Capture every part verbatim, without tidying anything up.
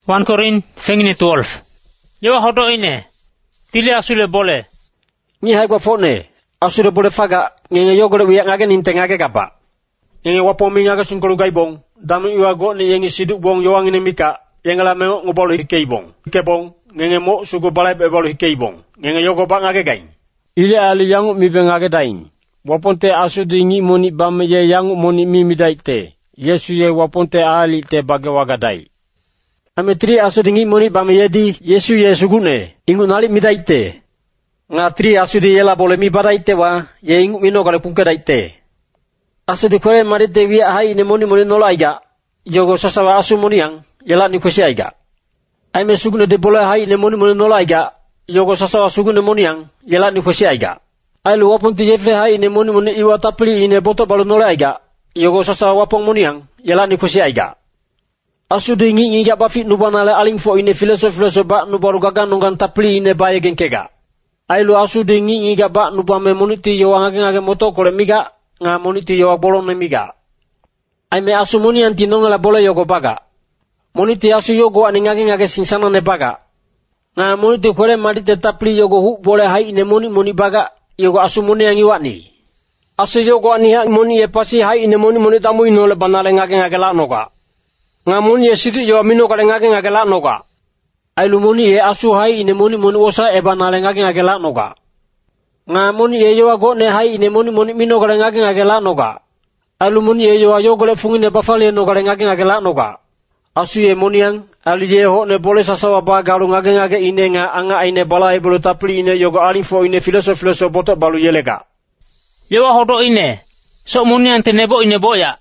First Korin fengine twelve. Yo hodo ine. Tili asule bole. Ni hai kwa fone. Asule bole faga ngenge yo gore wiak ngage ninte ngage kapa. Ngenge wapo mingaga sungkolu gaibong. Damu iwa go ni yengi siduk bong yo angine mika. Yengala me ngobolo hikeibong. Hikebong ngenge mo sugo balai bebolo hikeibong. Ngenge yo go ba ngage gain. Ile ali yangu mi be ngage dain. Waponte asudi ngi moni bam ye yangu moni mi midaite. Yesu ye waponte ali te bage wagadai. Ametri asudi ngi moni bam ye di Yesu ye sugune. Ingu nali midaite. Nga tri asudi yela bole mi badaite wa ye ingu mino kale pungke daite. Asudi kwere marite wi hai ne moni moni nola aiga. Yogo sasawa asu moni yang yela ni kwesi aiga. Aime sugune de bole hai ne moni moni nola aiga. Yogo sasawa sugune moni yang yela ni kwesi aiga. Ailu wapun ti jefe hai ne moni moni iwa tapli ine boto balu nola aiga. Yogo sasawa wapong moni yang yela ni kwesi aiga. Asudi ngi ngi ga bafi nubana le aling fo ine filosof filosof ba nubaru gagan nungan tapli ine baye genkega. Ailu asudi ngi ngi ga ba nubame moniti yo ngage ngage moto kole miga nga moniti yo bolon ne miga. Aime asu moni anti nongala bole yogo baga. Moniti asu yogo ani ngage ngage sinsana ne baga. Nga moniti kole madite tapli yogo hu bole hai ine moni moni baga yogo asu moni yang iwani. Asu yogo ani ha moni e pasi hai ine moni moni tamu inole banale ngage ngage la noga. Nga moni e sidi yo mino kale ngage ngage la noga. Ailu moni e asu hai ine moni moni osa e banale ngage ngage la noga. Nga moni e yo ago ne hai ine moni moni mino kale ngage ngage la noga. Ailu moni e yo ayo gole fungine bafale no kale ngage ngage la noga. Asu e moni yang ali je ho ne bole sasawa ba galu ngage ngage ine nga anga aine bala e bolo tapli ine yogo alifo ine filosof filosof boto balu yelega. Yo hodo ine. So moni yang te nebo ine boya.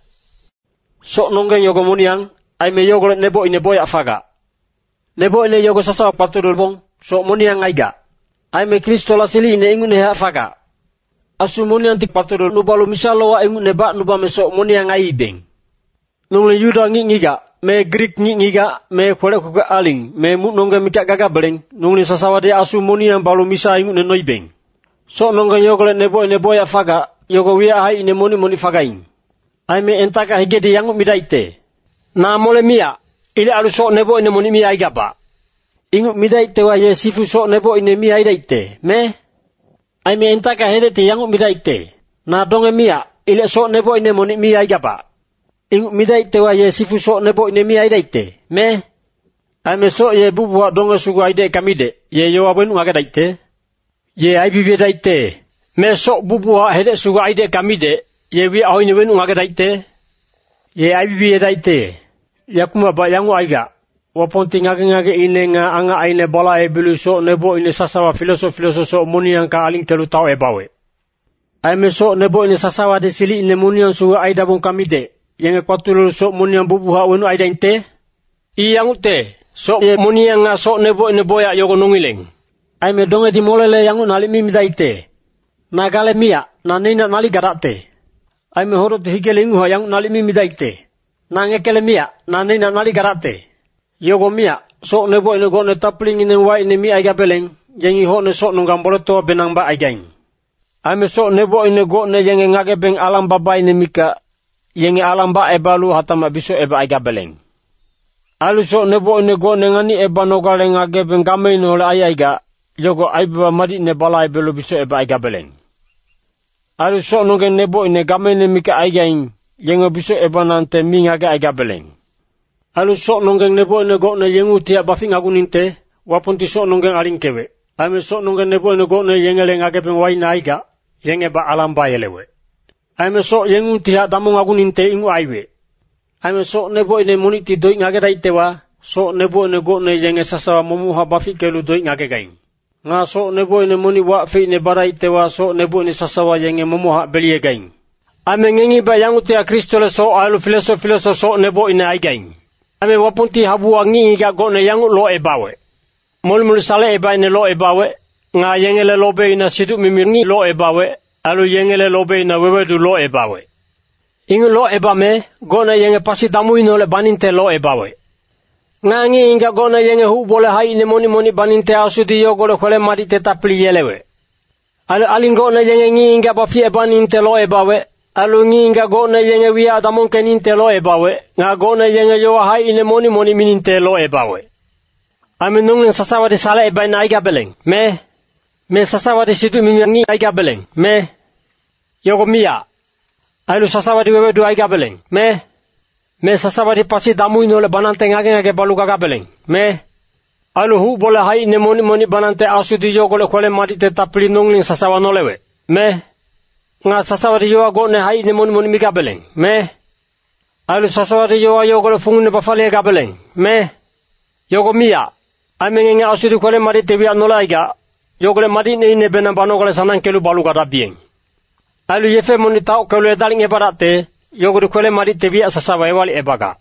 So nongen yogo moni yang aime yogo le nebo ine boya faga. Nebo ine yogo sasawa patudul bong. So moni yang aiga. Aime Kristo la sili ine ingune ha faga. Asu moni yang tik patudul nubalu misalo wa ingune ba nubame so moni yang aibeng. Nungle yuda ngi ngiga. Me Greek ngi ngiga. Me kwele kuka aling. Me mut nonge mika gaga beleng. Nungle sasawa de asu moni yang balu misa ingune noibeng. So nongen yogo le nebo ine boya faga. Yogo wia hai ine moni moni fagain. Aime entaka higede yangu midaite. Na mole mia. Ile alu so nebo ine moni mia igaba. Ingu midaite wa ye sifu so nebo ine mia idaite. Me? Aime entaka hedete yangu midaite. Na donge mia. Ile so nebo ine moni mia igaba. Ingu midaite wa ye sifu so nebo ine mia idaite. Me? Aime so ye bubuwa donge sugu aide kamide. Ye yo abenu ngake daite. Ye aibibi daite. Me so bubuwa hede sugu aide kamide. Ye wi ahoine wenu ngake daite. Ye aibibi daite. Yakuma ba yangu aiga. Waponti ngake ngake ine nga anga aine bala e bilu so nebo ine sasawa filosof filosof so moni yang ka aling telu tau e bawe. Aime so nebo ine sasawa de sili ine moni yang sugu aida bon kamide. Yang kwatulu so moni yang bubuha wenu aida inte. I yangu te. So ye moni yang nga so nebo ine boya yogo nongileng. Aime donge di molele yangu nali mimi daite. Na gale mia na nina nali garate. Aime horo te higele inguha yangu nali mimi daite. Na ngekele mia na nina nali garate. Yogo mia so nebo ine go ne tapling ine wa ine mi aiga beleng. Yengi ho ne so nungang boloto benang ba aigaing. Aime so nebo ine go ne yenge ngage beng alam baba ine mika. Yenge alam ba ebalu hatama biso eba aiga beleng. Alu so nebo ine go ne ngani eba nogale ngage beng game ine hole ai aiga. Yogo aiba madi ne bala ebelu biso eba aiga beleng. Alu so nungen nebo ine game ine mika aigaing. Yengo biso eba nante mi ngage aiga beleng. Alu so nungen nebo ine go ne yengu tia bafi ngagu ninte. Wapunti so nungen aling kewe. Aime so nungen nebo ine go ne yengele ngage beng waina aiga. Yenge ba alam ba yelewe. Aime so yengu tia damu ngagu ninte ingu aiwe. Aime so nebo ine moniti doi ngage daitewa. So nebo ine go ne yenge sasawa momuha bafi kelu doi ngage gaing. Nga so nebo ine moni wa fe ine baraitewa so nebo ine sasawa yenge momuha belie gaing. Ame ngengi ba yangu tia Kristo le so alu filosof filosof so nebo ine ai gaing. Ame wapunti habu wangi ga go ne yangu lo e bawe. Mol mul sale e ba ine lo e bawe. Nga yengele lobe ina sidu mimirngi lo e bawe. Alu yengele lobe ina wewedu lo e bawe. Ingu lo e ba me, go ne yenge pasi damu ino le baninte lo e bawe. Nga ngi inga go ne yenge hu bole hai ine moni moni baninte asudi yo go le kwele mari te tapli yelewe. Alu alingo ne yenge ngi inga bafi e baninte lo e bawe. Alu ngi inga go ne yenge wia damon keninte lo e bawe. Nga go ne yenge yo hai ine moni moni mininte lo e bawe. Amin nungling sasawadi sala e baina aiga beleng. Me. Me sasawadi situ mimangi aiga beleng. Me. Yogo mia. Ailu sasawadi wewe du aiga beleng. Me. Me sasawadi pasi damu inole banante ngage ngage balu gaga beleng. Me. Ailu hu bole hai ne moni moni banante asudi yogole kwele mati te tapli nungling sasawa nolewe. Me. Nga sasawadi yoa go ne hai ne moni moni miga beleng. Me. Ailu sasawadi yoa yogole fungu ne bafali ega beleng. Me. Yogo mia. Aime nge asudi kwele mati te wia nola aiga. Yogole mati ne ine bena banogole sanang kelu balu gada bieng. Ailu yefe moni tau kelu edaling ebarate. Yogole kwele mati te wia sasawa ewali ebaga.